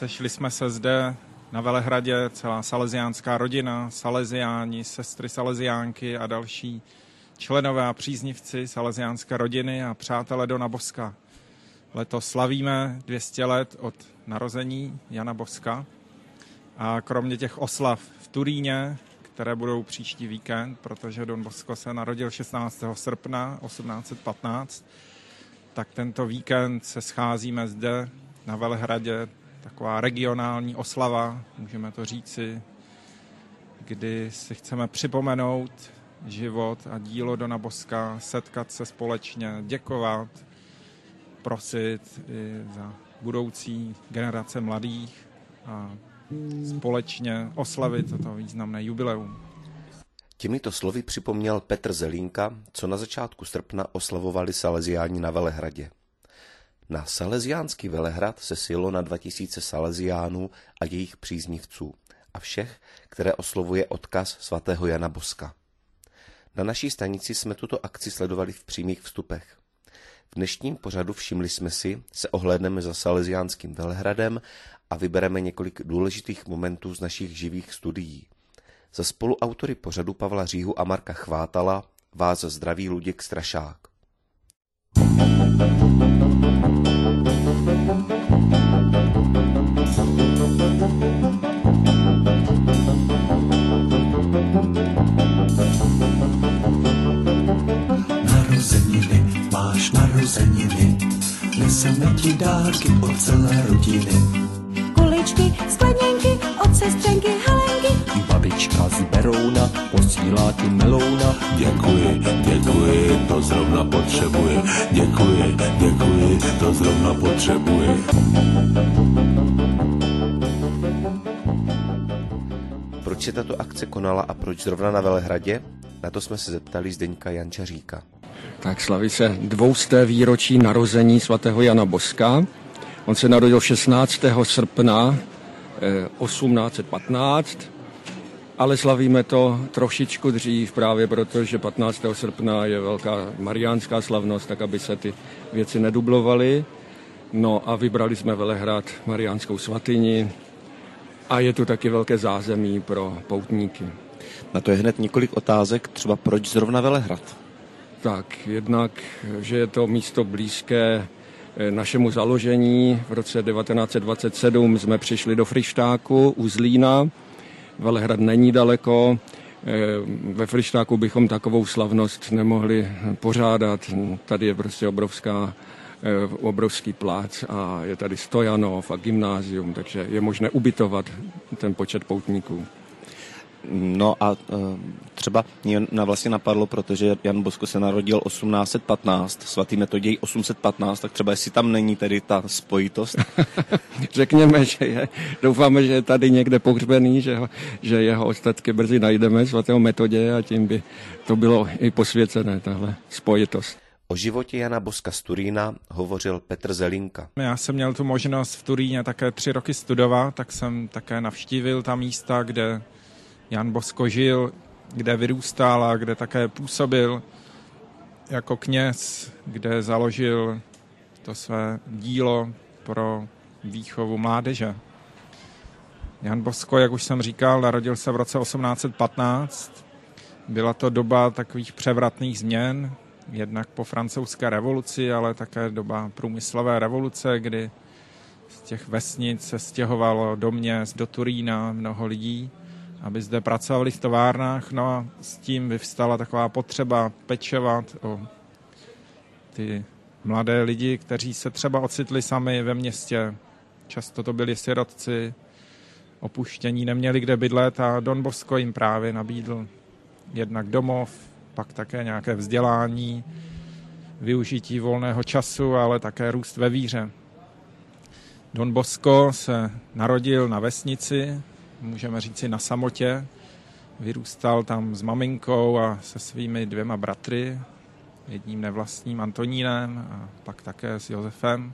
Sešli jsme se zde na Velehradě, celá salesiánská rodina, salesiáni, sestry salesiánky a další členové a příznivci salesiánské rodiny a přátelé Dona Boska. Letos slavíme 200 let od narození Jana Boska a kromě těch oslav v Turíně, které budou příští víkend, protože Don Bosco se narodil 16. srpna 1815, tak tento víkend se scházíme zde na Velehradě, taková regionální oslava, můžeme to říci, kdy si chceme připomenout život a dílo Dona Boska, setkat se společně, děkovat, prosit i za budoucí generace mladých a společně oslavit toto významné jubileum. Těmito slovy připomněl Petr Zelínka, co na začátku srpna oslavovali salesiáni na Velehradě. Na salesiánský Velehrad se sjelo na 2000 salesiánů a jejich příznivců a všech, které oslovuje odkaz svatého Jana Boska. Na naší stanici jsme tuto akci sledovali v přímých vstupech. V dnešním pořadu Všimli jsme si se ohlédneme za salesiánským Velehradem a vybereme několik důležitých momentů z našich živých studií. Za spoluautory pořadu Pavla Říhu a Marka Chvátala vás zdraví Luděk Strašák. Narozeniny, máš narozeniny, neseme ti dárky od celé rodiny. Kuličky, skleněnky, od sestřenky Helenky. Babička z Berouna posílá ti melouna. Děkuji, děkuji, to zrovna potřebuji. Děkuji, děkuji, to zrovna potřebuji. Proč se tato akce konala a proč zrovna na Velehradě? Na to jsme se zeptali Zdeňka Jančaříka. Tak slaví se 200. výročí narození svatého Jana Boska. On se narodil 16. srpna 1815, ale slavíme to trošičku dřív právě proto, že 15. srpna je velká mariánská slavnost, tak aby se ty věci nedublovaly. No a vybrali jsme Velehrad, mariánskou svatyni a je tu taky velké zázemí pro poutníky. Na to je hned několik otázek, třeba proč zrovna Velehrad? Tak, jednak, že je to místo blízké našemu založení. V roce 1927 jsme přišli do Fryštáku u Zlína. Velehrad není daleko. Ve Fryštáku bychom takovou slavnost nemohli pořádat. Tady je prostě obrovský plác a je tady stojanov a gymnázium, takže je možné ubytovat ten počet poutníků. No a třeba mě vlastně napadlo, protože Jan Bosko se narodil 1815, svatý Metoděj 815, tak třeba jestli tam není tedy ta spojitost. Řekněme, že je. Doufáme, že je tady někde pohřbený, že jeho ostatky brzy najdeme, svatého Metoděje, a tím by to bylo i posvěcené, tahle spojitost. O životě Jana Boska z Turína hovořil Petr Zelínka. Já jsem měl tu možnost v Turíně také 3 roky studovat, tak jsem také navštívil ta místa, kde Jan Bosko žil, kde vyrůstal a kde také působil jako kněz, kde založil to své dílo pro výchovu mládeže. Jan Bosko, jak už jsem říkal, narodil se v roce 1815. Byla to doba takových převratných změn, jednak po francouzské revoluci, ale také doba průmyslové revoluce, kdy z těch vesnic se stěhovalo do měst, do Turína mnoho lidí, aby zde pracovali v továrnách, no a s tím vyvstala taková potřeba pečovat o ty mladé lidi, kteří se třeba ocitli sami ve městě. Často to byli sirotci, opuštění, neměli kde bydlet a Don Bosco jim právě nabídl jednak domov, pak také nějaké vzdělání, využití volného času, ale také růst ve víře. Don Bosco se narodil na vesnici, můžeme říci na samotě. Vyrůstal tam s maminkou a se svými 2 bratry, jedním nevlastním Antonínem a pak také s Josefem.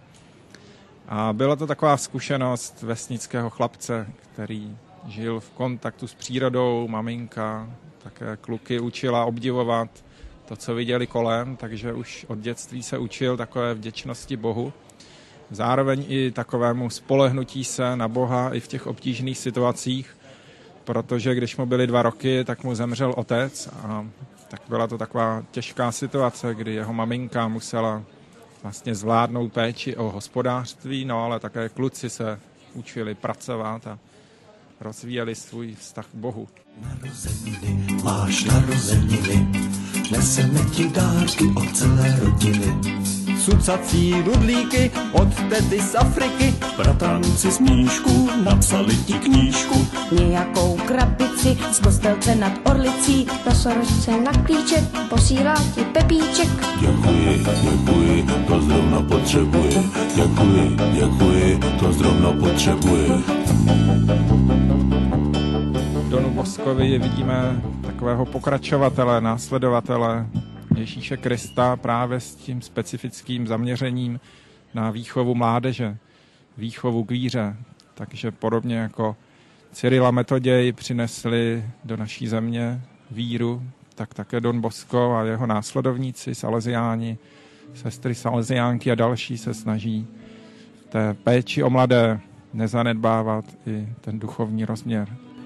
A byla to taková zkušenost vesnického chlapce, který žil v kontaktu s přírodou. Maminka také kluky učila obdivovat to, co viděli kolem, takže už od dětství se učil takové vděčnosti Bohu. zároveň i takovému spolehnutí se na Boha i v těch obtížných situacích, protože když mu byly 2 roky, tak mu zemřel otec a tak byla to taková těžká situace, kdy jeho maminka musela vlastně zvládnout péči o hospodářství, no ale také kluci se učili pracovat a rozvíjeli svůj vztah k Bohu. Narozeniny, máš narozeniny, neseme ti dárky od celé rodiny. Cucací rudlíky od tety z Afriky, Bratranci z Mníšku napsali ti knížku. Nějakou krabici z Kostelce nad Orlicí. Nosorožce na klíček posílá ti Pepíček. Děkuji, děkuji, to zrovna potřebuji. Děkuji, děkuji, to zrovna potřebuji. Donu Boskovi vidíme takového pokračovatele, následovatele Ježíše Krista právě s tím specifickým zaměřením na výchovu mládeže, výchovu k víře. Takže podobně jako Cyril a Metoděj přinesli do naší země víru, tak také Don Bosco a jeho následovníci, Salesiáni, sestry Salesiánky a další se snaží v té péči o mladé nezanedbávat i ten duchovní rozměr.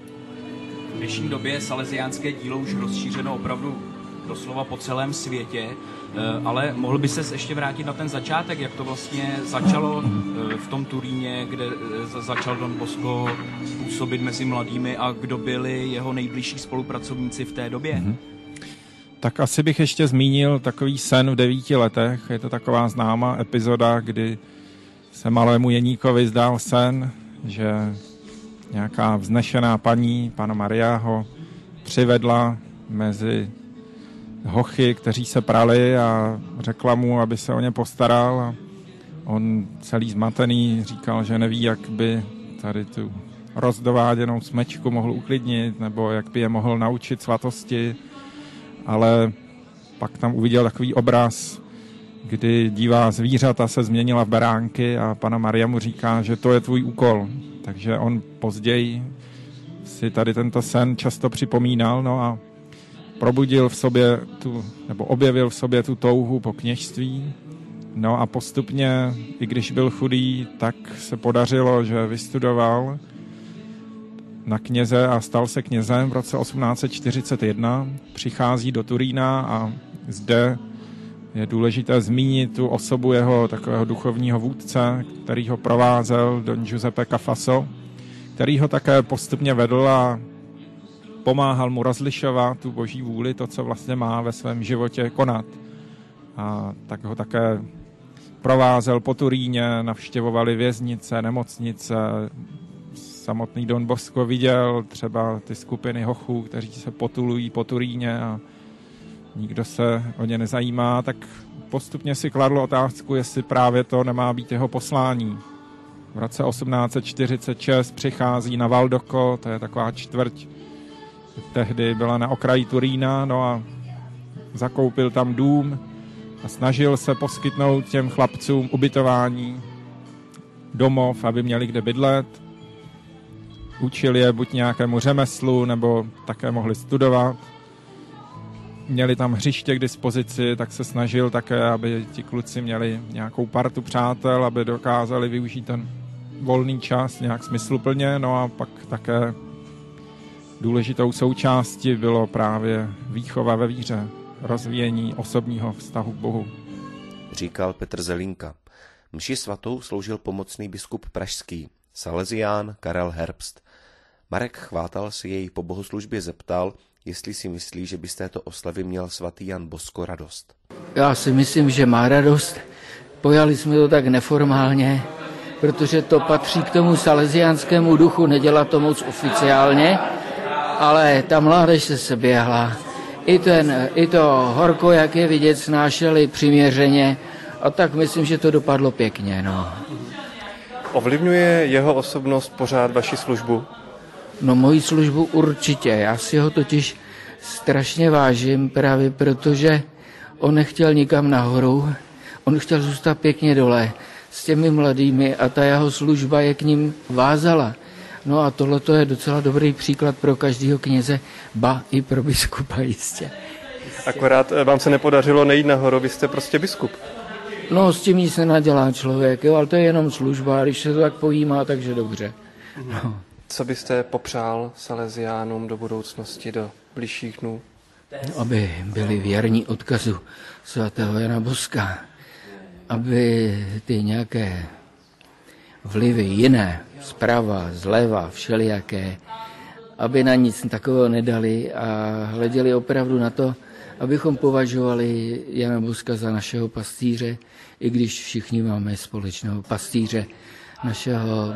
V dnešní době je salesiánské dílo už rozšířeno opravdu doslova po celém světě, ale mohl by ses ještě vrátit na ten začátek, jak to vlastně začalo v tom Turíně, kde začal Don Bosco působit mezi mladými a kdo byli jeho nejbližší spolupracovníci v té době? Tak asi bych ještě zmínil takový sen v 9 letech. Je to taková známá epizoda, kdy se malému Jeníkovi zdál sen, že nějaká vznešená paní, Panna Maria, ho přivedla mezi hochy, kteří se prali a řekla mu, aby se o ně postaral. A on celý zmatený říkal, že neví, jak by tady tu rozdováděnou smečku mohl uklidnit nebo jak by je mohl naučit svatosti. Ale pak tam uviděl takový obraz, kdy divá zvířata se změnila v beránky a Panna Maria mu říká, že to je tvůj úkol. Takže on později si tady tento sen často připomínal, no a probudil v sobě objevil v sobě tu touhu po kněžství. No a postupně, i když byl chudý, tak se podařilo, že vystudoval na kněze a stal se knězem v roce 1841. Přichází do Turína a zde je důležité zmínit tu osobu jeho takového duchovního vůdce, který ho provázel, Don Giuseppe Cafaso, který ho také postupně vedl a pomáhal mu rozlišovat tu boží vůli, to, co vlastně má ve svém životě konat. A tak ho také provázel po Turíně, navštěvovali věznice, nemocnice. Samotný Don Bosco viděl třeba ty skupiny hochů, kteří se potulují po Turíně a nikdo se o ně nezajímá, tak postupně si kladl otázku, jestli právě to nemá být jeho poslání. V roce 1846 přichází na Valdocco, to je taková čtvrť, tehdy byla na okraji Turína, no a zakoupil tam dům a snažil se poskytnout těm chlapcům ubytování, domov, aby měli kde bydlet. Učil je buď nějakému řemeslu, nebo také mohli studovat. Měli tam hřiště k dispozici, tak se snažil také, aby ti kluci měli nějakou partu přátel, aby dokázali využít ten volný čas nějak smysluplně. No a pak také důležitou součástí bylo právě výchova ve víře, rozvíjení osobního vztahu k Bohu. Říkal Petr Zelínka. Mši svatou sloužil pomocný biskup pražský, salesián Karel Herbst. Marek Chvátal si jej po bohoslužbě zeptal, jestli si myslí, že by z této oslavy měl svatý Jan Bosko radost. Já si myslím, že má radost. Pojali jsme to tak neformálně, protože to patří k tomu salesiánskému duchu, nedělat to moc oficiálně, ale ta mládež se seběhla. I to horko, jak je vidět, snášeli přiměřeně a tak myslím, že to dopadlo pěkně. No. Ovlivňuje jeho osobnost pořád vaši službu? No moji službu určitě, já si ho totiž strašně vážím, právě protože on nechtěl nikam nahoru, on chtěl zůstat pěkně dole s těmi mladými a ta jeho služba je k ním vázala. No a tohle je docela dobrý příklad pro každého kněze, ba i pro biskupa jistě. Akorát vám se nepodařilo nejít nahoru, vy jste prostě biskup. No, s tím nic nenadělá člověk, jo, ale to je jenom služba, když se to tak pojímá, takže dobře. No. Co byste popřál Salesiánům do budoucnosti, do bližších dnů? Aby byli věrní odkazu svatého Jana Boska, aby ty nějaké vlivy jiné, zprava, zleva, všelijaké, aby na nic takového nedali a hleděli opravdu na to, abychom považovali Jana Boska za našeho pastýře, i když všichni máme společného pastýře, našeho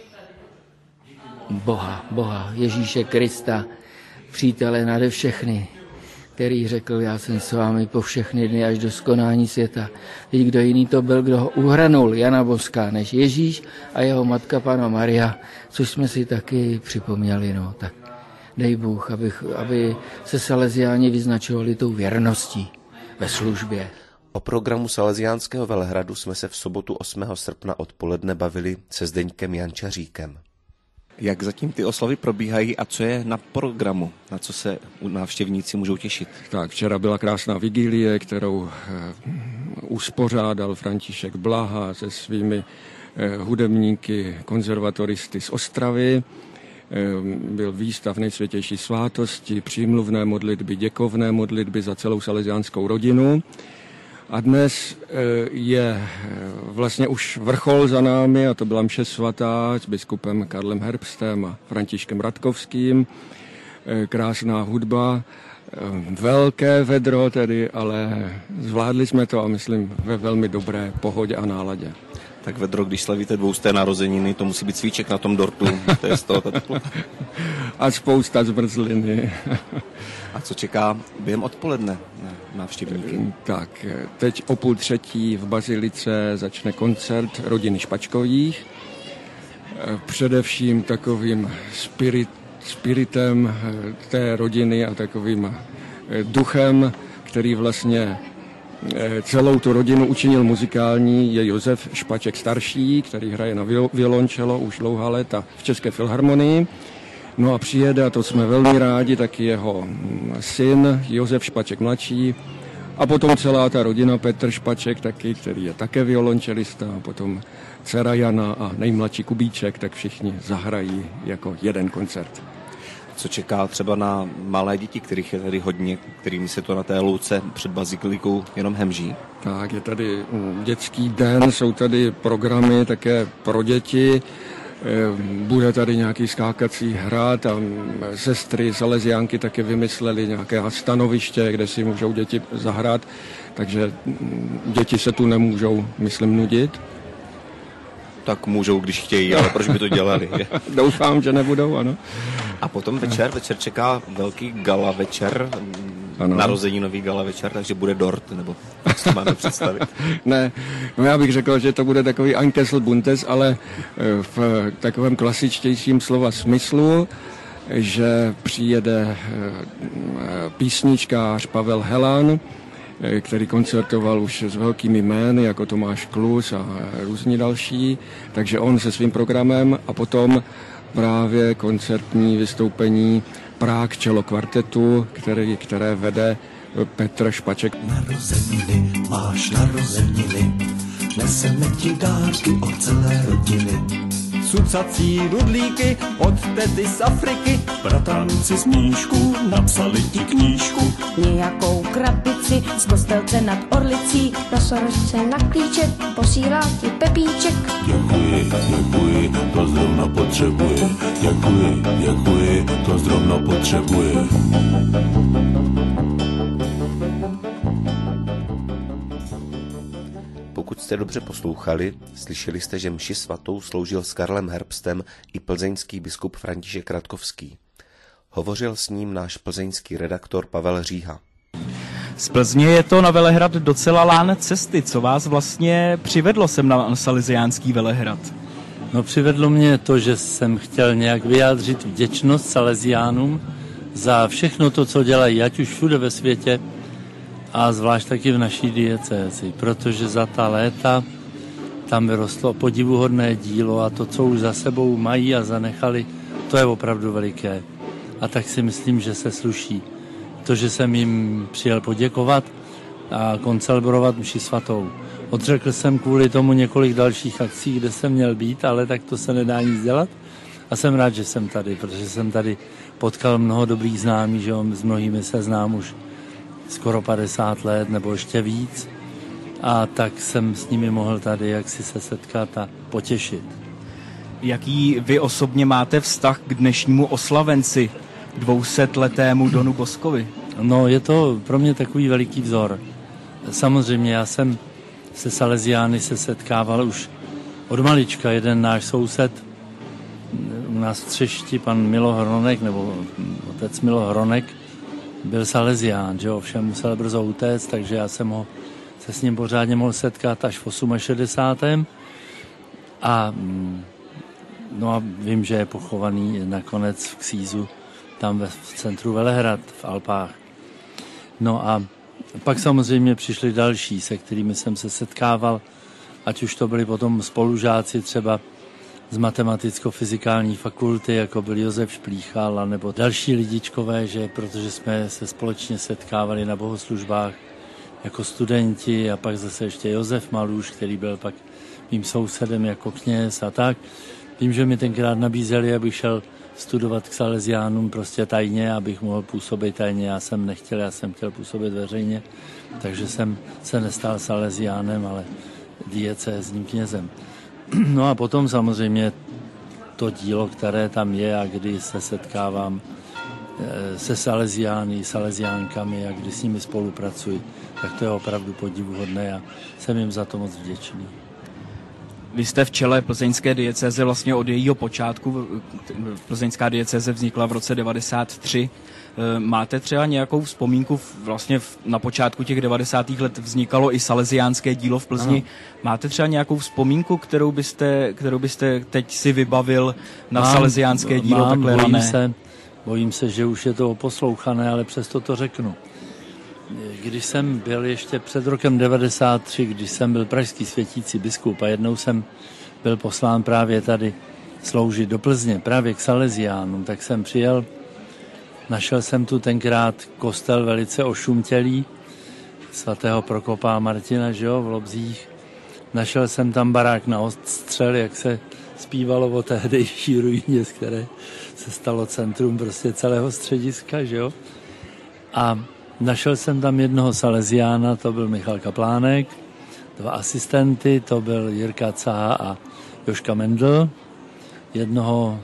Boha, Ježíše Krista, přítele nade všechny, který řekl, já jsem s vámi po všechny dny až do skonání světa. Teď kdo jiný to byl, kdo ho uhranul, Jana Boska, než Ježíš a jeho matka Panna Maria, což jsme si taky připomněli. No. Tak dej Bůh, aby se Salesiáni vyznačovali tou věrností ve službě. O programu Salesiánského Velehradu jsme se v sobotu 8. srpna odpoledne bavili se Zdeňkem Jančaříkem. Jak zatím ty oslavy probíhají a co je na programu? Na co se návštěvníci můžou těšit? Tak, včera byla krásná vigilie, kterou uspořádal František Blaha se svými hudebníky, konzervatoristy z Ostravy. Byl výstav Nejsvětější svátosti, přímluvné modlitby, děkovné modlitby za celou salesiánskou rodinu. A dnes je vlastně už vrchol za námi, a to byla mše svatá s biskupem Karlem Herbstem a Františkem Radkovským. Krásná hudba, velké vedro tedy, ale zvládli jsme to a myslím ve velmi dobré pohodě a náladě. Tak vedro, když slavíte 200. narozeniny, to musí být svíček na tom dortu, to je z toho teplo. A spousta zmrzliny. A co čeká během odpoledne návštěvníky? Tak, teď o 2:30 v Bazilice začne koncert rodiny Špačkových. Především takovým spiritem té rodiny a takovým duchem, který vlastně celou tu rodinu učinil muzikální, je Josef Špaček starší, který hraje na violončelo už dlouhá léta v České filharmonii. No a přijede, a to jsme velmi rádi, taky jeho syn Josef Špaček mladší a potom celá ta rodina, Petr Špaček taky, který je také violončelista, a potom dcera Jana a nejmladší Kubíček, tak všichni zahrají jako jeden koncert. Co čeká třeba na malé děti, kterých je tady hodně, kterými se to na té louce před bazilikou jenom hemží? Tak, je tady dětský den, jsou tady programy také pro děti, bude tady nějaký skákací hrad a sestry salesiánky také vymysleli nějaké stanoviště, kde si můžou děti zahrát, takže děti se tu nemůžou, myslím, nudit. Tak můžou, když chtějí, ale proč by to dělali? Doufám, že nebudou, ano. A potom večer čeká velký gala večer, narozeninový gala večer, takže bude dort, nebo jak si máme představit? Ne, no já bych řekl, že to bude takový Einkessel Buntes, ale v takovém klasičtějším slova smyslu, že přijede písničkář Pavel Helan, který koncertoval už s velkými jmény, jako Tomáš Klus a různí další, takže on se svým programem a potom právě koncertní vystoupení Prague Cello kvartetu, které vede Petr Špaček. Narozeniny, máš narozeniny, neseme ti dárky od celé rodiny. Cucací rudlíky od tety z Afriky, bratranci z Mníšku napsali ti knížku. Nějakou krabici z Kostelce nad Orlicí, Nosorožce na klíček posílá ti Pepíček. Děkuji, to zrovna potřebuje. Děkuji, to zrovna potřebuje. Pokud jste dobře poslouchali, slyšeli jste, že mši svatou sloužil s Karlem Herbstem i plzeňský biskup František Radkovský. Hovořil s ním náš plzeňský redaktor Pavel Říha. Z Plzně je to na Velehrad docela láne cesty. Co vás vlastně přivedlo sem na Salesiánský Velehrad? No, přivedlo mě to, že jsem chtěl nějak vyjádřit vděčnost Salesiánům za všechno to, co dělají, ať už všude ve světě, a zvlášť taky v naší diecézi, protože za ta léta tam vyrostlo podivuhodné dílo a to, co už za sebou mají a zanechali, to je opravdu veliké. A tak si myslím, že se sluší to, že jsem jim přijel poděkovat a koncelebrovat mši svatou. Odřekl jsem kvůli tomu několik dalších akcí, kde jsem měl být, ale tak to se nedá nic dělat. A jsem rád, že jsem tady, protože jsem tady potkal mnoho dobrých známých, že jo, s mnohými se znám už skoro 50 let nebo ještě víc. A tak jsem s nimi mohl tady jaksi se setkat a potěšit. Jaký vy osobně máte vztah k dnešnímu oslavenci, 200letému Donu Boskovi? No, je to pro mě takový veliký vzor. Samozřejmě já jsem se Salesiány se setkával už od malička. Jeden náš soused u nás v Třešti, pan Milo Hronek, nebo otec Milo Hronek, byl Salesián, že ovšem musel brzo utéct, takže já jsem se s ním pořádně mohl setkat až v 68. A vím, že je pochovaný nakonec v Ksízu, tam v centru Velehrad, v Alpách. No a pak samozřejmě přišli další, se kterými jsem se setkával, ať už to byli potom spolužáci třeba z matematicko-fyzikální fakulty, jako byl Josef Šplíchal, nebo další lidičkové, že protože jsme se společně setkávali na bohoslužbách jako studenti a pak zase ještě Josef Maluš, který byl pak mým sousedem jako kněz a tak. Vím, že mi tenkrát nabízeli, abych šel studovat k Salesiánům prostě tajně, abych mohl působit tajně. Já jsem nechtěl, já jsem chtěl působit veřejně, takže jsem se nestal Salesiánem, ale diecézním knězem. No a potom samozřejmě to dílo, které tam je a kdy se setkávám se Salesiány, Salesiánkami a kdy s nimi spolupracuji, tak to je opravdu podivuhodné a jsem jim za to moc vděčný. Vy jste v čele plzeňské diecéze vlastně od jejího počátku. Plzeňská diecéze vznikla v roce 1993. Máte třeba nějakou vzpomínku, vlastně na počátku těch 90. let vznikalo i salesiánské dílo v Plzni. Ano. Máte třeba nějakou vzpomínku, kterou byste teď si vybavil na salesiánské dílo takhle rané? Bojím se, že už je to oposlouchané, ale přesto to řeknu. Když jsem byl ještě před rokem 93, když jsem byl pražský světící biskup a jednou jsem byl poslán právě tady sloužit do Plzně, právě k Salesiánům, tak jsem přijel, našel jsem tu tenkrát kostel velice ošumtělý, svatého Prokopa a Martina, že jo, v Lobzích. Našel jsem tam barák na odstřel, jak se zpívalo o tehdejší ruině, z které se stalo centrum prostě celého střediska, že jo. A našel jsem tam jednoho Salesiána, to byl Michal Kaplánek, 2 asistenty, to byl Jirka Caha a Joška Mendl, jednoho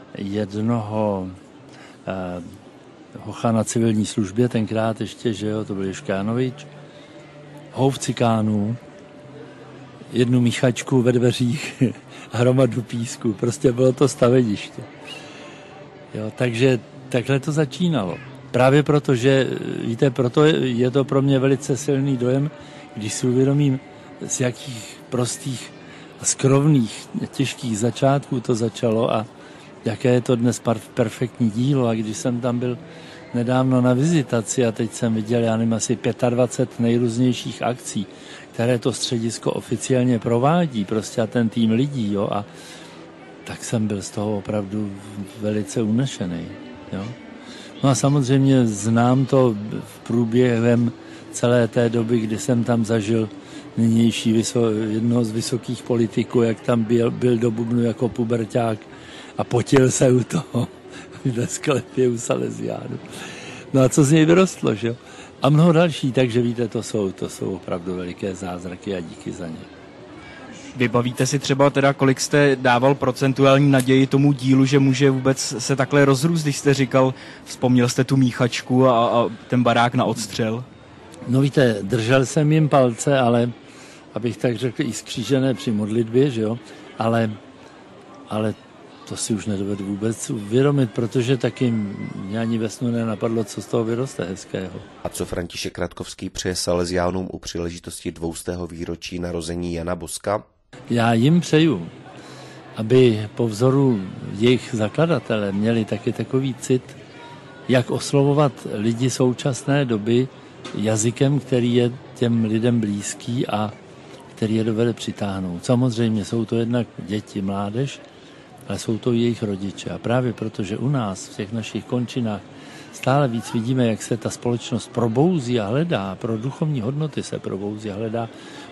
hocha na civilní službě, tenkrát ještě, že jo, to byl Ježka Janovič, houv cikánů, jednu míchačku ve dveřích, hromadu písku, prostě bylo to staveniště. Jo, takže takhle to začínalo. Právě proto, že, víte, proto je to pro mě velice silný dojem, když si uvědomím, z jakých prostých a skrovných, těžkých začátků to začalo a jaké je to dnes perfektní dílo. A když jsem tam byl nedávno na vizitaci a teď jsem viděl, já nevím, asi 25 nejrůznějších akcí, které to středisko oficiálně provádí, prostě a ten tým lidí, jo, a tak jsem byl z toho opravdu velice unešený, jo. No a samozřejmě znám to v průběhem celé té doby, kdy jsem tam zažil nynější jednoho z vysokých politiků, jak tam byl do bubnu jako puberťák a potil se u toho ve sklepě u Salesiánů. No a co z něj vyrostlo, že jo? A mnoho další, takže víte, to jsou opravdu veliké zázraky a díky za ně. Vybavíte si třeba teda, kolik jste dával procentuální naději tomu dílu, že může vůbec se takhle rozrůst, když jste říkal, vzpomněl jste tu míchačku a ten barák na odstřel? No víte, držel jsem jim palce, ale abych tak řekl, i skřížené při modlitbě, že jo, ale to si už nedovedu vůbec uvědomit, protože taky mě ani ve snu nenapadlo, co z toho vyroste hezkého. A co František Ratkovský přeje Salesiánům u příležitosti 200. výročí narození Jana Boska? Já jim přeju, aby po vzoru jejich zakladatele měli taky takový cit, jak oslovovat lidi současné doby jazykem, který je těm lidem blízký a který je dovede přitáhnout. Samozřejmě jsou to jednak děti, mládež, ale jsou to i jejich rodiče. A právě protože u nás v těch našich končinách stále víc vidíme, jak se ta společnost probouzí a hledá, pro duchovní hodnoty se probouzí a hledá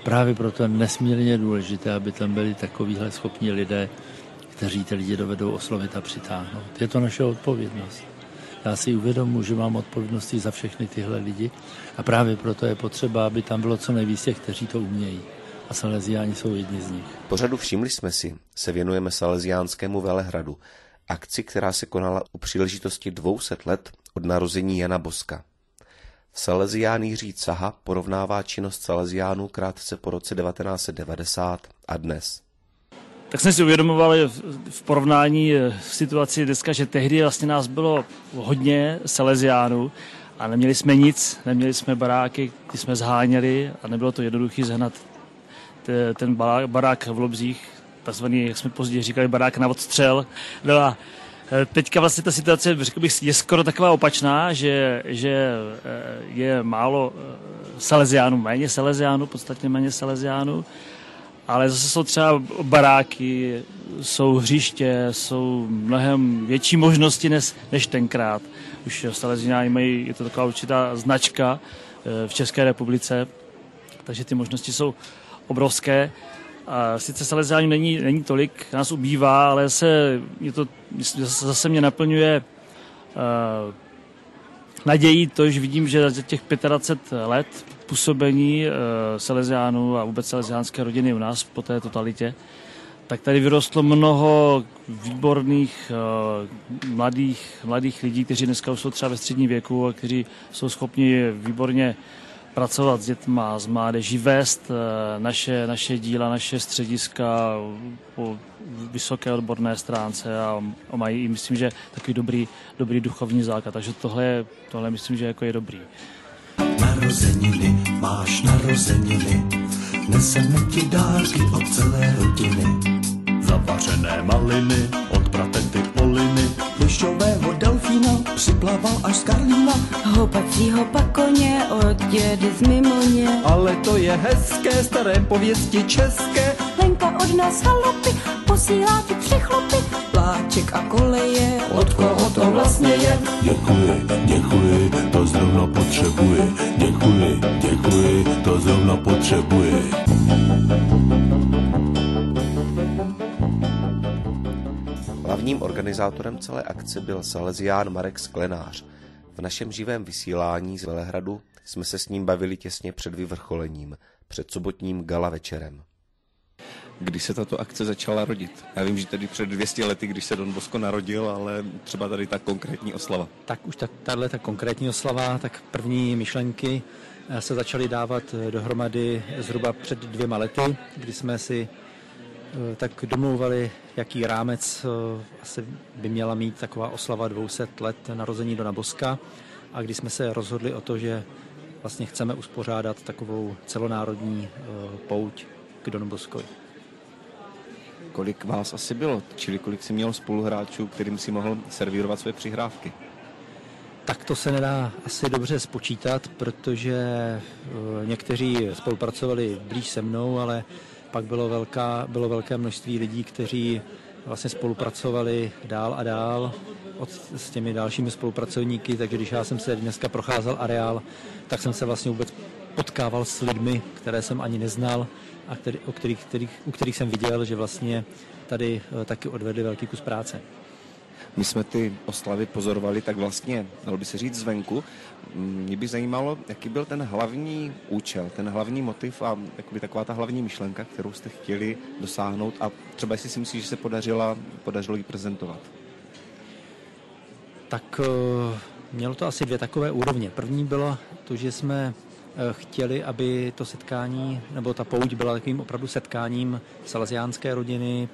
Právě proto je nesmírně důležité, aby tam byli takovýhle schopní lidé, kteří ty lidi dovedou oslovit a přitáhnout. Je to naše odpovědnost. Já si uvědomuji, že mám odpovědnosti za všechny tyhle lidi a právě proto je potřeba, aby tam bylo co nejvíc těch, kteří to umějí. A Salesiáni jsou jedni z nich. Pořadu Všimli jsme si se věnujeme Salesiánskému Velehradu, akci, která se konala u příležitosti 200 let od narození Jana Boska. Salesián Jiří Caha porovnává činnost Salesiánů krátce po roce 1990 a dnes. Tak jsme si uvědomovali v porovnání v situaci dneska, že tehdy vlastně nás bylo hodně Salesiánů a neměli jsme nic, neměli jsme baráky, ty jsme zháněli a nebylo to jednoduché zehnat ten barák v Lobzích, takzvaný, jak jsme později říkali, barák na odstřel. No a teďka vlastně ta situace, řekl bych, je skoro taková opačná, že je málo Salesiánů, méně Salesiánů, podstatně méně Salesiánů, ale zase jsou třeba baráky, jsou hřiště, jsou mnohem větší možnosti než tenkrát. Už Salesiáni mají, je to taková určitá značka v České republice, takže ty možnosti jsou obrovské. A sice Salesiánů není tolik, nás ubývá, ale zase mě naplňuje nadějí to, že vidím, že za těch 25 let působení Salesiánů a vůbec salesiánské rodiny u nás po té totalitě, tak tady vyrostlo mnoho výborných mladých lidí, kteří dneska už jsou třeba ve středním věku a kteří jsou schopni výborně pracovat s dětma, s mládeží, vést naše díla, naše střediska po vysoké odborné stránce a mají, myslím, že takový dobrý duchovní základ. Takže tohle myslím, že jako je dobrý. Narozeniny, máš narozeniny, neseme ti dárky od celé rodiny. Zavařené maliny od bratety Poliny, plišového delfína připlaval až z Karlína, houpacího pakoně od dědy z Mimoně. Ale to je hezké, staré pověsti české. Lenka od nás halopy posílá ti 3 chlopy, pláček a koleje, od koho to vlastně je. Děkuji, to zrovna potřebuji. Děkuji, to zrovna potřebuji. Hlavním organizátorem celé akce byl Salesián Marek Sklenář. V našem živém vysílání z Velehradu jsme se s ním bavili těsně před vyvrcholením, před sobotním gala večerem. Kdy se tato akce začala rodit? Já vím, že tedy před 200 lety, když se Don Bosco narodil, ale třeba tady ta konkrétní oslava. Tak už tato konkrétní oslava, tak první myšlenky se začaly dávat dohromady zhruba před 2 lety, kdy jsme si tak domlouvali, jaký rámec asi by měla mít taková oslava 200 let narození Dona Boska, a když jsme se rozhodli o to, že vlastně chceme uspořádat takovou celonárodní pouť k Donu Boskovi. Kolik vás asi bylo, čili kolik si měl spoluhráčů, kterým si mohl servírovat své přihrávky? Tak to se nedá asi dobře spočítat, protože někteří spolupracovali blíž se mnou, ale pak bylo velké množství lidí, kteří vlastně spolupracovali dál a dál s těmi dalšími spolupracovníky, takže když já jsem se dneska procházel areál, tak jsem se vlastně vůbec potkával s lidmi, které jsem ani neznal a u kterých jsem viděl, že vlastně tady taky odvedli velký kus práce. My jsme ty oslavy pozorovali tak vlastně, dalo by se říct, zvenku. Mě by zajímalo, jaký byl ten hlavní účel, ten hlavní motiv a taková ta hlavní myšlenka, kterou jste chtěli dosáhnout, a třeba jestli si myslíš, že se podařilo ji prezentovat. Tak mělo to asi 2 takové úrovně. První bylo to, že jsme chtěli, aby to setkání, nebo ta pouť byla takovým opravdu setkáním salesiánské rodiny,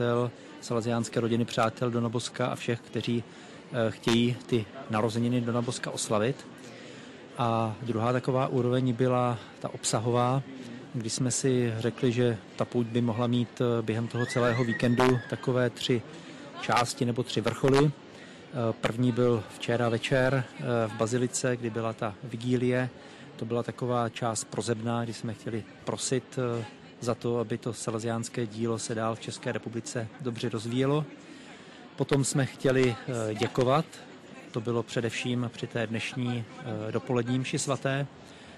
přátel Dona Boska a všech, kteří chtějí ty narozeniny Dona Boska oslavit. A druhá taková úroveň byla ta obsahová, kdy jsme si řekli, že ta pouť by mohla mít během toho celého víkendu takové 3 části nebo 3 vrcholy. První byl včera večer v Bazilice, kdy byla ta vigílie. To byla taková část prozebná, kdy jsme chtěli prosit za to, aby to salesiánské dílo se dál v České republice dobře rozvíjelo. Potom jsme chtěli děkovat, to bylo především při té dnešní dopolední mši svaté,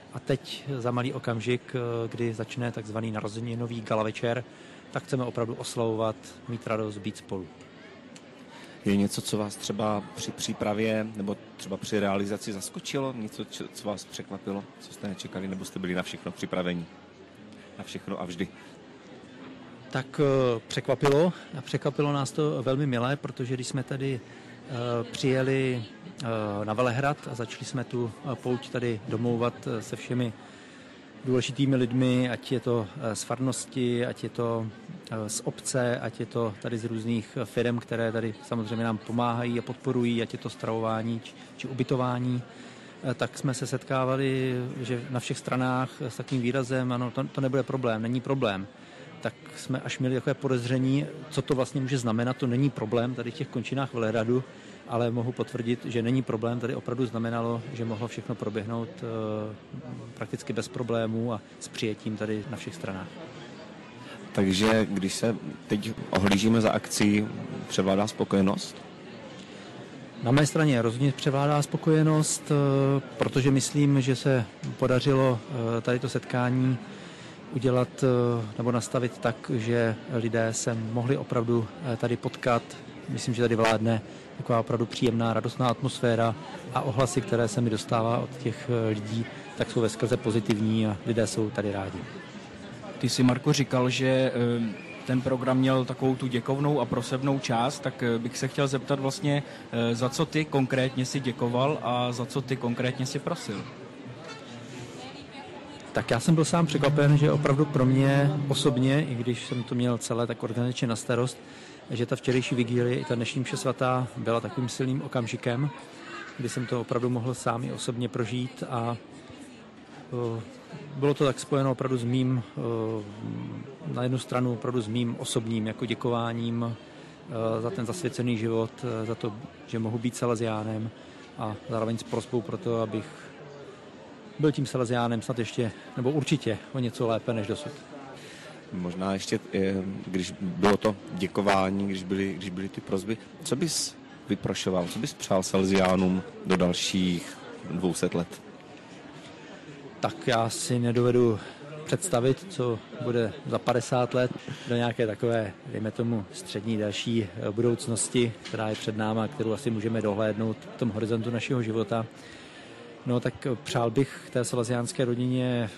A teď za malý okamžik, kdy začne takzvaný narozeninový gala večer, tak chceme opravdu oslavovat, mít radost, být spolu. Je něco, co vás třeba při přípravě nebo třeba při realizaci zaskočilo? Něco, co vás překvapilo? Co jste nečekali? Nebo jste byli na všechno připraveni? Na všechno a vždy? Tak překvapilo nás to velmi milé, protože když jsme tady přijeli na Velehrad a začali jsme tu pouť tady domlouvat se všemi důležitými lidmi, ať je to z farnosti, ať je to z obce, ať je to tady z různých firm, které tady samozřejmě nám pomáhají a podporují, ať je to stravování či ubytování, tak jsme se setkávali, že na všech stranách s takovým výrazem, ano, to nebude problém, není problém. Tak jsme až měli takové podezření, co to vlastně může znamenat, to není problém tady v těch končinách Velehradu, ale mohu potvrdit, že není problém, tady opravdu znamenalo, že mohlo všechno proběhnout prakticky bez problémů a s přijetím tady na všech stranách. Takže když se teď ohlížíme za akcí, převládá spokojenost? Na mé straně rozhodně převládá spokojenost, protože myslím, že se podařilo tady to setkání udělat nebo nastavit tak, že lidé se mohli opravdu tady potkat. Myslím, že tady vládne taková opravdu příjemná, radostná atmosféra a ohlasy, které se mi dostává od těch lidí, tak jsou veskrze pozitivní a lidé jsou tady rádi. Ty jsi, Marko, říkal, že ten program měl takovou tu děkovnou a prosebnou část, tak bych se chtěl zeptat vlastně, za co ty konkrétně si děkoval a za co ty konkrétně si prosil? Tak já jsem byl sám překvapen, že opravdu pro mě osobně, i když jsem to měl celé tak organizačně na starost, že ta včerejší vigílie i ta dnešní mše svatá byla takovým silným okamžikem, kdy jsem to opravdu mohl sám i osobně prožít a bylo to tak spojeno opravdu s mým, na jednu stranu opravdu s mým osobním jako děkováním za ten zasvěcený život, za to, že mohu být Salesiánem a zároveň s prosbou pro to, abych byl tím Salesiánem snad ještě, nebo určitě o něco lépe než dosud. Možná ještě, když bylo to děkování, když byly ty prosby, co bys vyprošoval, co bys přál Salesiánům do dalších 200 let? Tak já si nedovedu představit, co bude za 50 let do nějaké takové, dejme tomu, střední další budoucnosti, která je před náma, kterou asi můžeme dohlédnout v tom horizontu našeho života. No tak přál bych té salesiánské rodině,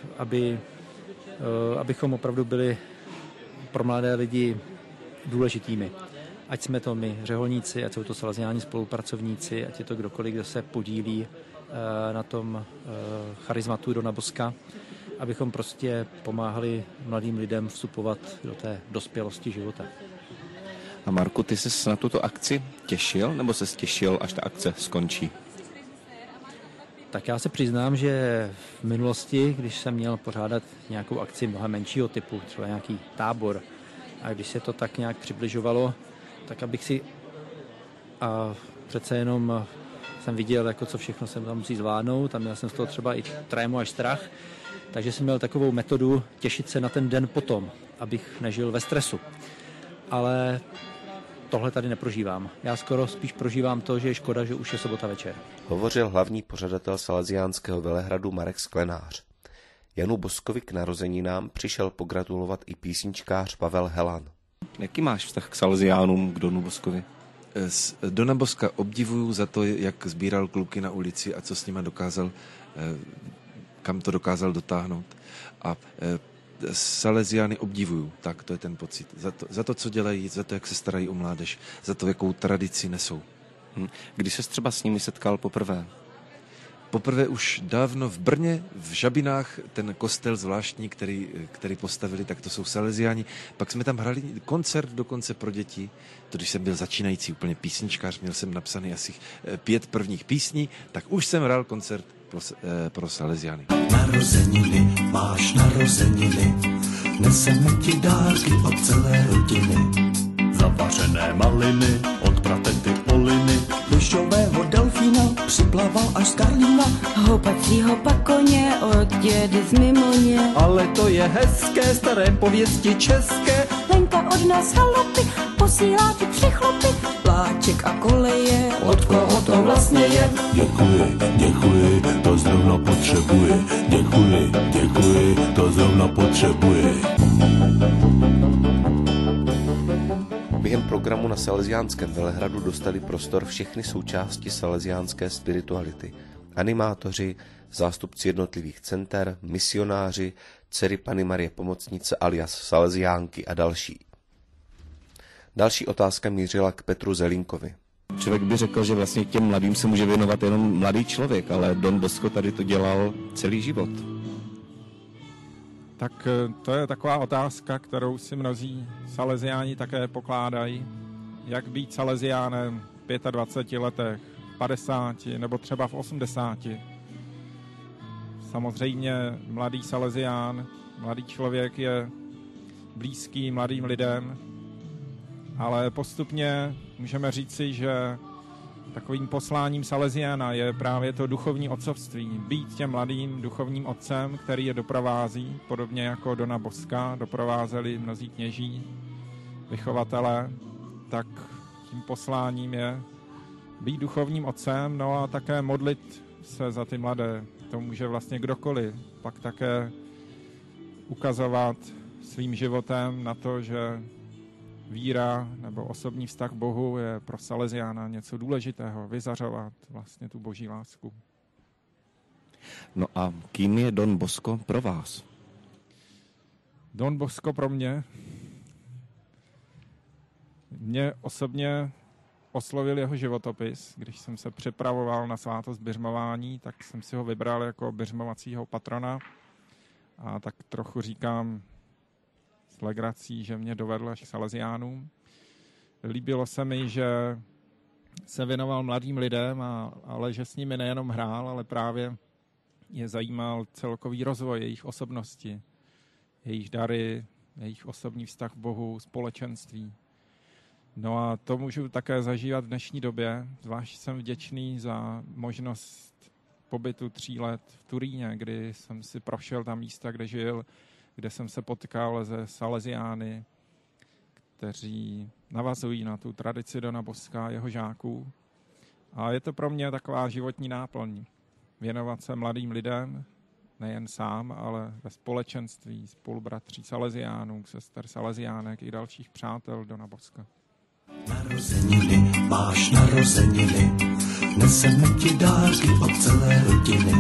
abychom opravdu byli pro mladé lidi důležitými. Ať jsme to my řeholníci, ať jsou to salesiáni spolupracovníci, ať je to kdokoliv, kdo se podílí na tom charizmatu Dona Boska, abychom prostě pomáhali mladým lidem vstupovat do té dospělosti života. A Marku, ty jsi na tuto akci těšil, nebo se těšil, až ta akce skončí? Tak já se přiznám, že v minulosti, když jsem měl pořádat nějakou akci mnohem menšího typu, třeba nějaký tábor, a když se to tak nějak přibližovalo, tak abych si a přece jenom jsem viděl, jako co všechno jsem tam musí zvládnout a měl jsem z toho třeba i trému až strach, takže jsem měl takovou metodu těšit se na ten den potom, abych nežil ve stresu. Ale tohle tady neprožívám. Já skoro spíš prožívám to, že je škoda, že už je sobota večer. Hovořil hlavní pořadatel Salesiánského Velehradu Marek Sklenář. Janu Boskovi k narozeninám přišel pogratulovat i písničkář Pavel Helan. Jaký máš vztah k Salesiánům, k Donu Boskovi? Dona Boska obdivuju za to, jak sbíral kluky na ulici a co s nima dokázal, kam to dokázal dotáhnout. A Salesiány obdivuju, tak to je ten pocit. Za to, co dělají, za to, jak se starají o mládež, za to, jakou tradici nesou. Když ses třeba s nimi setkal poprvé? Poprvé už dávno v Brně, v Žabinách, ten kostel zvláštní, který postavili, tak to jsou Salesiáni. Pak jsme tam hrali koncert dokonce pro děti. To, když jsem byl začínající úplně písničkář, měl jsem napsaný asi 5 prvních písní, tak už jsem hrál koncert pro Salesiány. Narozeniny, máš narozeniny, neseme ti dárky od celé rodiny. Zavařené maliny od bratety Poliny, plyšového delfína připlaval až z Karlína, houpacího pakoně od dědy z Mimoně. Ale to je hezké, staré pověsti české. Lenka od nás chalupy posílá ti 3 chlopy, vláček a koleje, od koho to vlastně je? Děkuji, děkuji, to zrovna potřebuji. Děkuji, potřebuji. Během programu na Salesiánském Velehradu dostali prostor všechny součásti salesiánské spirituality. Animátoři, zástupci jednotlivých center, misionáři, dcery Panny Marie Pomocnice alias Salesiánky a další. Další otázka mířila k Petru Zelínkovi. Člověk by řekl, že vlastně těm mladým se může věnovat jenom mladý člověk, ale Don Bosco tady to dělal celý život. Tak to je taková otázka, kterou si mnozí salesiáni také pokládají. Jak být salesiánem v 25 letech, 50 nebo třeba v 80. Samozřejmě mladý salesián, mladý člověk je blízký mladým lidem, ale postupně můžeme říci, že takovým posláním salesiána je právě to duchovní otcovství. Být těm mladým duchovním otcem, který je doprovází, podobně jako Dona Boska doprovázeli mnozí kněží, vychovatelé, tak tím posláním je být duchovním otcem, no a také modlit se za ty mladé. To může vlastně kdokoliv. Pak také ukazovat svým životem na to, že víra nebo osobní vztah k Bohu je pro salesiána něco důležitého, vyzařovat vlastně tu boží lásku. No a kým je Don Bosco pro vás? Don Bosco pro mě osobně oslovil jeho životopis. Když jsem se připravoval na svátost biřmování, tak jsem si ho vybral jako biřmovacího patrona a tak trochu říkám s legrací, že mě dovedl až k salesiánům. Líbilo se mi, že se věnoval mladým lidem, ale že s nimi nejenom hrál, ale právě je zajímal celkový rozvoj jejich osobnosti, jejich dary, jejich osobní vztah k Bohu, společenství. No a to můžu také zažívat v dnešní době. Zvlášť jsem vděčný za možnost pobytu 3 let v Turíně, kdy jsem si prošel ta místa, kde žil, kde jsem se potkal se salesiány, kteří navazují na tu tradici Dona Boska a jeho žáků. A je to pro mě taková životní náplň. Věnovat se mladým lidem, nejen sám, ale ve společenství spolubratří salesiánů, sester salesiánek i dalších přátel Dona Boska. Narozeniny, máš narozeniny, neseme ti dárky od celé rodiny.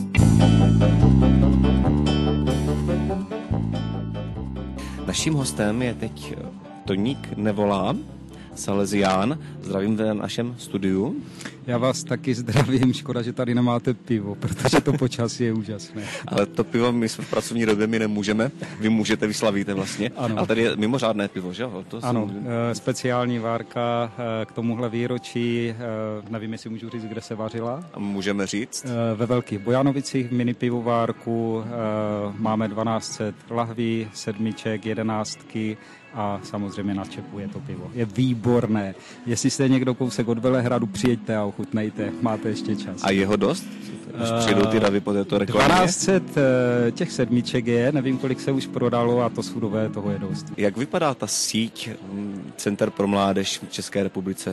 Naším hostem je teď Toník Nevolá, salesián. Zdravím v našem studiu. Já vás taky zdravím, škoda, že tady nemáte pivo, protože to počasí je úžasné. Ale to pivo my jsme v pracovní době, my nemůžeme, vy můžete, vy slavíte vlastně. Ano. Ale tady je mimořádné pivo, že jo? Ano, speciální várka k tomuhle výročí, nevím, jestli můžu říct, kde se vařila. A můžeme říct? Ve Velkých Bojanovicích v mini pivovárku máme 1200 lahví, 7, 11 a samozřejmě na čepu je to pivo. Je výborné. Jestli jste někdo kousek od Velehradu, přijeďte a ochutnejte, máte ještě čas. A jeho dost? Až přijdou ty davy po této reklamě? 1200 těch 7 je, nevím, kolik se už prodalo a to sudové toho je dost. Jak vypadá ta síť Center pro mládež v České republice?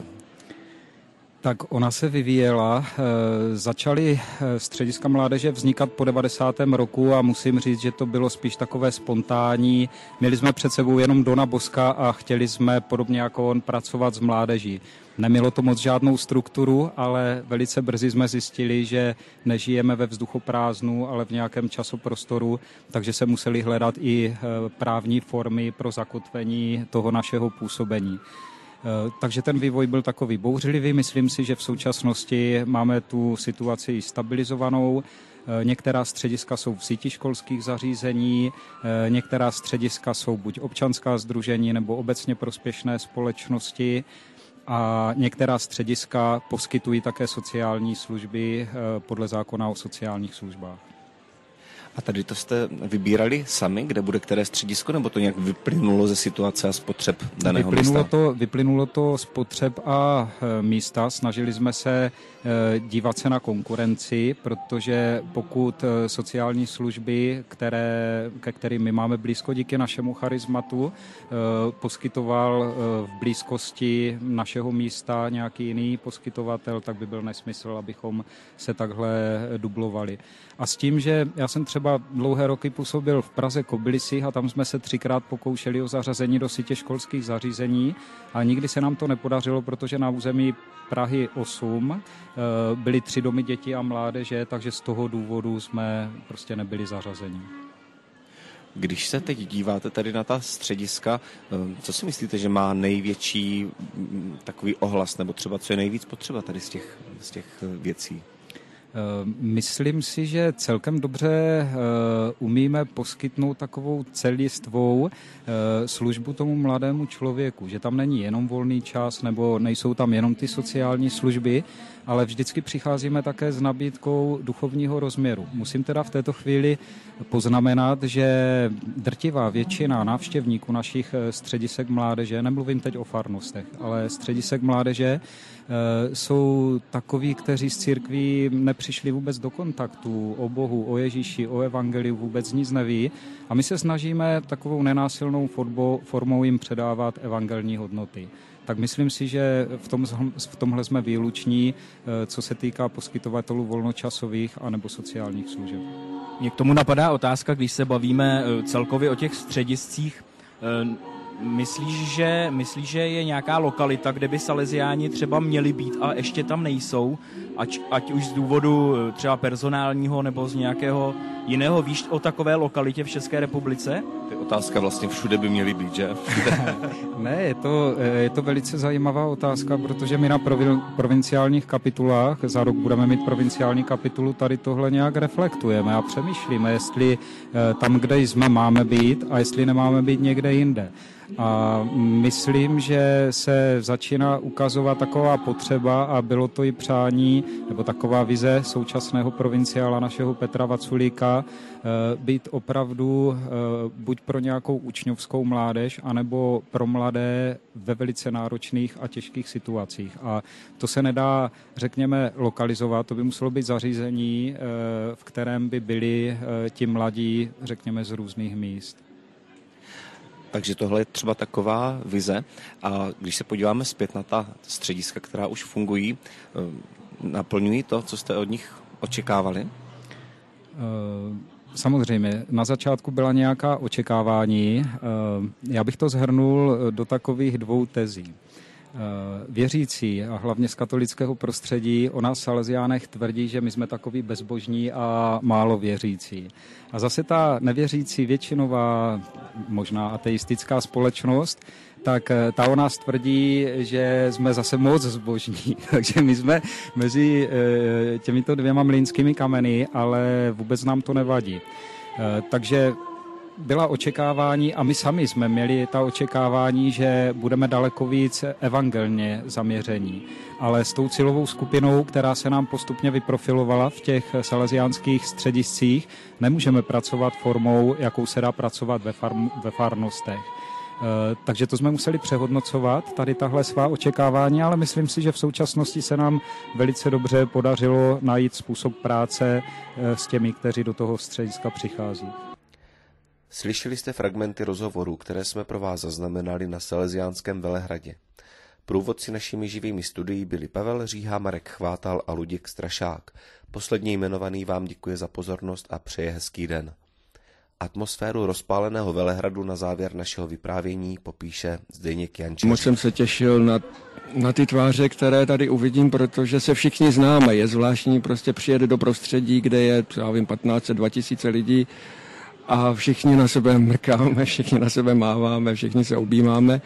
Tak ona se vyvíjela, začaly střediska mládeže vznikat po 90. roku a musím říct, že to bylo spíš takové spontánní. Měli jsme před sebou jenom Dona Boska a chtěli jsme podobně jako on pracovat s mládeží. Nemělo to moc žádnou strukturu, ale velice brzy jsme zjistili, že nežijeme ve vzduchoprázdnu, ale v nějakém časoprostoru, takže se museli hledat i právní formy pro zakotvení toho našeho působení. Takže ten vývoj byl takový bouřlivý. Myslím si, že v současnosti máme tu situaci stabilizovanou. Některá střediska jsou v síti školských zařízení, některá střediska jsou buď občanská sdružení nebo obecně prospěšné společnosti a některá střediska poskytují také sociální služby podle zákona o sociálních službách. A tady to jste vybírali sami, kde bude které středisko, nebo to nějak vyplynulo ze situace a z potřeb daného místa? Vyplynulo to z potřeb a místa. Snažili jsme se dívat se na konkurenci, protože pokud sociální služby, ke kterým my máme blízko díky našemu charizmatu, poskytoval v blízkosti našeho místa nějaký jiný poskytovatel, tak by byl nesmysl, abychom se takhle dublovali. A s tím, že já jsem třeba třeba dlouhé roky působil v Praze Kobylisích a tam jsme se 3krát pokoušeli o zařazení do sítě školských zařízení a nikdy se nám to nepodařilo, protože na území Prahy 8 byly 3 domy dětí a mládeže, takže z toho důvodu jsme prostě nebyli zařazeni. Když se teď díváte tady na ta střediska, co si myslíte, že má největší takový ohlas, nebo třeba co je nejvíc potřeba tady z těch věcí? Myslím si, že celkem dobře umíme poskytnout takovou celistvou službu tomu mladému člověku, že tam není jenom volný čas nebo nejsou tam jenom ty sociální služby, ale vždycky přicházíme také s nabídkou duchovního rozměru. Musím teda v této chvíli poznamenat, že drtivá většina návštěvníků našich středisek mládeže, nemluvím teď o farnostech, ale středisek mládeže, jsou takoví, kteří z církví nepřišli vůbec do kontaktu o Bohu, o Ježíši, o evangeliu, vůbec nic neví a my se snažíme takovou nenásilnou formou jim předávat evangelní hodnoty. Tak myslím si, že v tomhle jsme výluční, co se týká poskytovatelů volnočasových anebo sociálních služeb. Mě k tomu napadá otázka, když se bavíme celkově o těch střediscích. Myslíš, že je nějaká lokalita, kde by saleziáni třeba měli být a ještě tam nejsou, ať už z důvodu třeba personálního nebo z nějakého jiného? Víš o takové lokalitě v České republice? To je otázka, vlastně všude by měly být, že? Ne, je to velice zajímavá otázka, protože my na provinciálních kapitulách, za rok budeme mít provinciální kapitulu, tady tohle nějak reflektujeme a přemýšlíme, jestli tam, kde jsme, máme být a jestli nemáme být někde jinde. A myslím, že se začíná ukazovat taková potřeba a bylo to i přání, nebo taková vize současného provinciála našeho Petra Vaculíka, být opravdu buď pro nějakou učňovskou mládež, anebo pro mladé ve velice náročných a těžkých situacích. A to se nedá, řekněme, lokalizovat, to by muselo být zařízení, v kterém by byli ti mladí, řekněme, z různých míst. Takže tohle je třeba taková vize. A když se podíváme zpět na ta střediska, která už fungují, naplňují to, co jste od nich očekávali? Samozřejmě, na začátku byla nějaká očekávání. Já bych to shrnul do takových 2 tezí. Věřící a hlavně z katolického prostředí o nás Salesiánech tvrdí, že my jsme takový bezbožní a málo věřící. A zase ta nevěřící většinová, možná ateistická společnost, tak ta o nás tvrdí, že jsme zase moc zbožní. Takže my jsme mezi těmito 2 mlýnskými kameny, ale vůbec nám to nevadí. Takže byla očekávání a my sami jsme měli ta očekávání, že budeme daleko víc evangelně zaměření. Ale s tou cílovou skupinou, která se nám postupně vyprofilovala v těch salesiánských střediscích, nemůžeme pracovat formou, jakou se dá pracovat ve farnostech. Takže to jsme museli přehodnocovat, tady tahle svá očekávání, ale myslím si, že v současnosti se nám velice dobře podařilo najít způsob práce s těmi, kteří do toho střediska přichází. Slyšeli jste fragmenty rozhovorů, které jsme pro vás zaznamenali na Salesiánském Velehradě. Průvodci našimi živými studií byli Pavel Říha, Marek Chvátal a Luděk Strašák. Posledně jmenovaný vám děkuje za pozornost a přeje hezký den. Atmosféru rozpáleného Velehradu na závěr našeho vyprávění popíše Zdeněk Jančer. Moc jsem se těšil na ty tváře, které tady uvidím, protože se všichni známe. Je zvláštní prostě přijet do prostředí, kde je, já vím, 1500-2000 lidí a všichni na sebe mrkáme, všichni na sebe máváme, všichni se objímáme.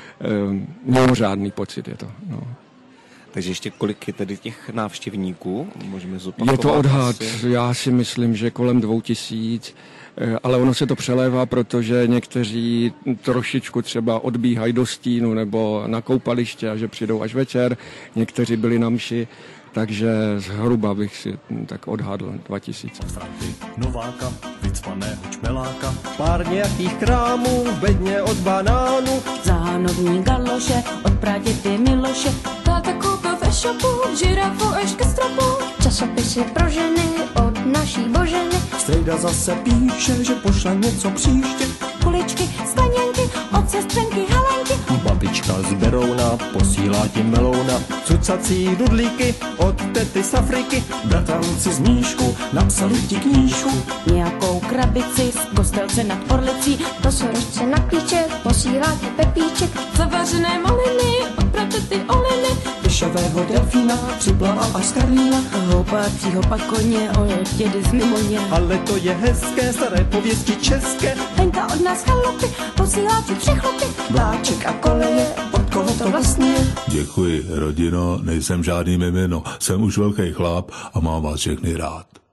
Mimořádný pocit je to. No. Takže ještě kolik je tedy těch návštěvníků? Můžeme zopakovat? Je to odhad, já si myslím, že kolem 2000, ale ono se to přelévá, protože někteří trošičku třeba odbíhají do stínu nebo na koupaliště a že přijdou až večer, někteří byli na mši, takže zhruba bych si tak odhadl 2000. Nováka, vycpaného čmeláka, pár nějakých krámů, bedně od banánu, záhanovní galoše, od pradědy Miloše, táta koupil ve shopu, žirafu až ke stropu, časopisy pro ženy od naší Boženy, strejda zase píše, že pošle něco příště, kuličky, skleněnky, od sestřenky Helenky, babička babička z Berouna posílá ti melouna. Cucací dudlíky od tety z Afriky, bratranci z Nížku napsali ti knížku. Nějakou krabici z Kostelce nad Orlicí, Nosorožce na klíček posílá ti Pepíček. zavařené maliny od pratety Oleny, Plišového delfína připlava až z Karlína. houpácího pakoně od dědy z Mimoně. Ale to je hezké, staré pověsti české. Henka od nás chalupy posílá ti 3 chlopy, Vláček a koleje, od koho to vlastně je? Děkuji, rodino, nejsem žádný mimino, jsem už velký chlap a mám vás všechny rád.